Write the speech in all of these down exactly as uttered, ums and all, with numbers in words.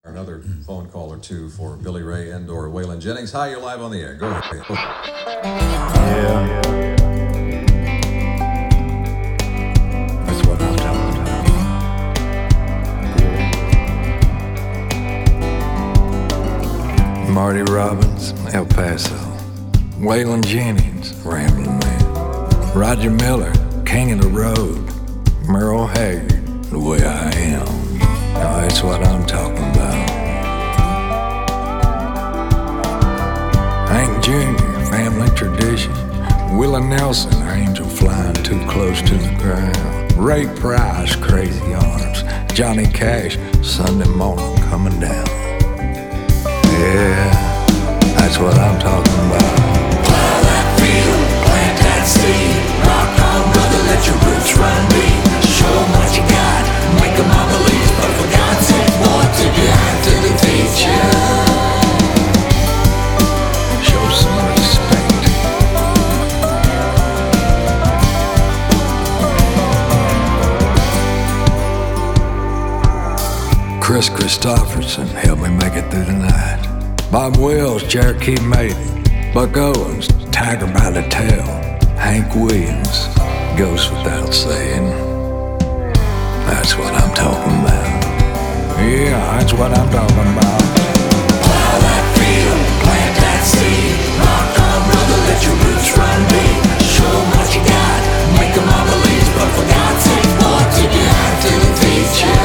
Another phone call or two for Billy Ray and or Waylon Jennings. Hi, you're live on the air. Go ahead. Yeah. That's what I'm talking about. Marty Robbins, El Paso. Waylon Jennings, Ramblin' Man. Roger Miller, King of the Road. Merle Haggard, The Way I Am. Now that's what I'm talking about. Hank Junior, Family Tradition. Willie Nelson, Angel Flying Too Close to the Ground. Ray Price, Crazy Arms. Johnny Cash, Sunday Morning Coming Down. Yeah, that's what I'm talking about. Plow that field, plant that seed. Rock on, brother, let your roots run deep. Show 'em what you got, make 'em all believe. But for God's sake, what did you have to the teacher? Show some respect. Chris Christopherson helped me make it through the night. Bob Wells, Cherokee Maiden. Buck Owens, Tiger by the Tail. Hank Williams, Goes Without Saying. That's what I'm talking about. Yeah, that's what I'm talking about. Plow that field, plant that seed. Rock on, brother, let your roots run deep. Show 'em what you got, make 'em all believe. But for God's sake, what did you have to the teacher?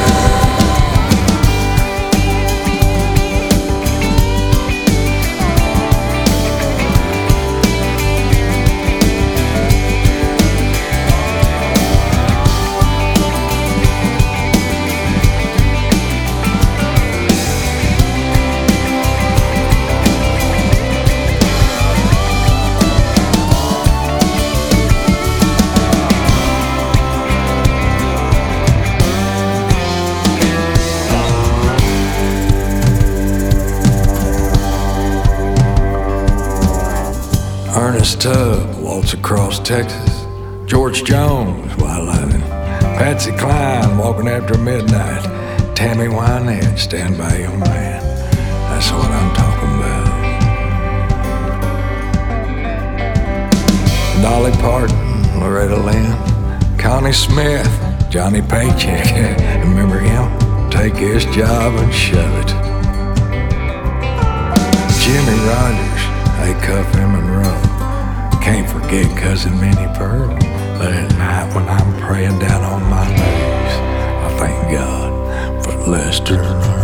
Ernest Tubb, Waltz Across Texas. George Jones, While Loving. Patsy Cline, Walking After Midnight. Tammy Wynette, Stand By Your Man. That's what I'm talking about. Dolly Parton, Loretta Lynn. Connie Smith, Johnny Paycheck. Remember him? Take his job and shove it. Jimmy Rogers, Hey Cuff Him and Row. Can't forget Cousin Minnie Pearl. But at night when I'm praying down on my knees, I thank God for Lester.